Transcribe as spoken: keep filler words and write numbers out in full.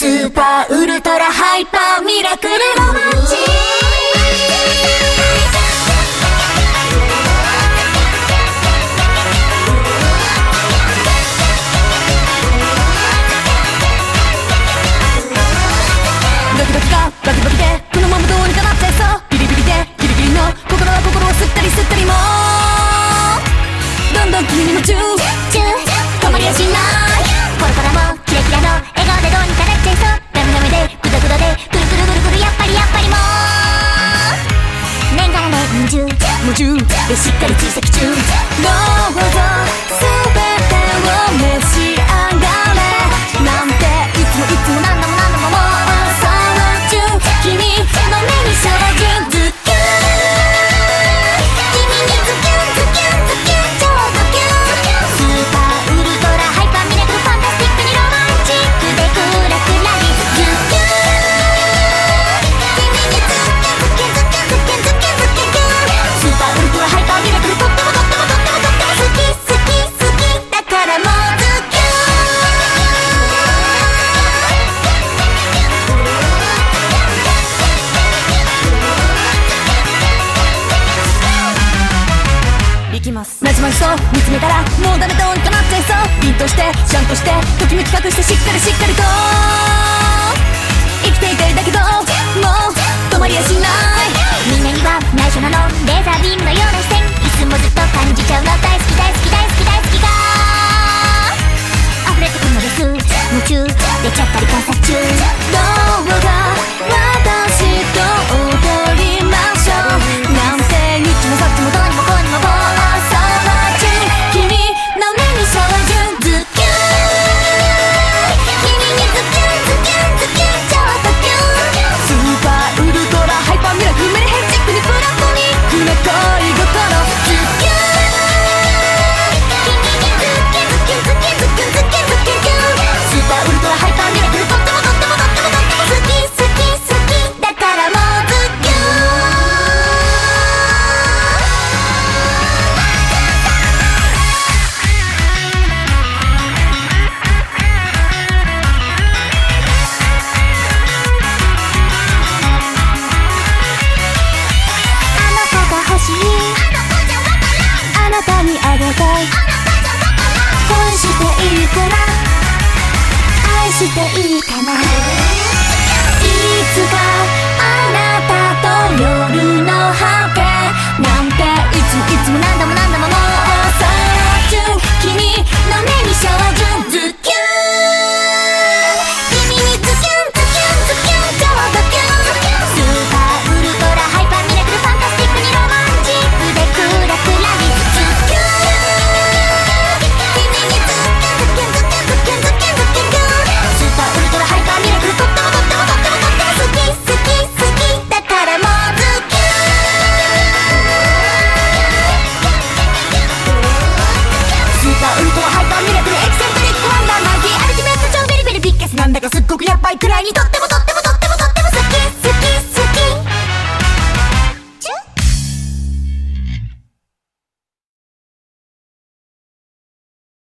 スーパーウルトラハイパーミラクルロマンチドキドキがバキバキでこのままどうにかなっちゃいそうビリビリでギリギリの心は心を吸ったり吸ったりもどんどん君に夢中止まりやしないこれからもキラキラの笑顔でどうにかなっちゃいそうダメダメでグダグダでくるくるぐるぐるやっぱりやっぱりもう年がら年中夢中でしっかり追跡中どうぞ全てを召し上がれなんていつもいつも何度も何度ももうその中君の目に照準ズキュン君にズキュンズキュンズキュン超ドキュンスーパーウルトラハイパーミラクルファンタスティックにロマンチックでクラクラにズキュン君にズキュンズキュンズキュンズキュンズキュンズキュンスーパーウルトラハイパーミラクルとってもとってもとってもとっても好き好き好きだからもうズキュンいきますまじまじと見つめたらもうダメどうにかなっちゃいそう凛としてシャンとしてときめき隠してしっかりしっかりと生きていたいだけどもう止まりやしないみんなには内緒なのレーザービームのような視線いつもずっと感じちゃうの大好き大好き大好き大好きが溢れてくるのです夢中出ちゃったり観察中どうか私と踊りましょうなんてにっちもさっちもどうにもこうにもこう君の目に照準ズキュン君にズキュンズキュンズキュン超ドキュンスーパーウルトラハイパーミラクルメリヘンチックにプラトニックな恋心ズキュン君にズキュンズキュンズキュンズキュンズキュンズキュンズキュンスーパーウルトラハイパーミラクルとってもとってもとってもとっても好き好き好きだからもうズキュンあなたにあげたい恋していいかな愛していいかないつかあなたと夜の果てなんていつもいつも何度も何度ももうその中君の目に照準ズキュン君にズキュンズキュンズキュン超ドキュンスーパーウルトラハイパーミラクルファンタスティックにロマンチックでクラクラにズキュン君にズキュンズキュンズキュンズキュンズキュンズキュンスーパーウルトラハイパーミラクルとってもとってもとってもとっても好き好き好きだからもうズキュンスーパーウルトラハイパーミラクルエキセントリックワンダーマギーアルティメット超ビリビリビッケスなんだかすっごくやっばいくらいにとってもとっても